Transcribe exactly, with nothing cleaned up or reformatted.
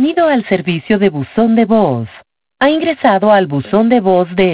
Bienvenido al servicio de buzón de voz. Ha ingresado al buzón de voz de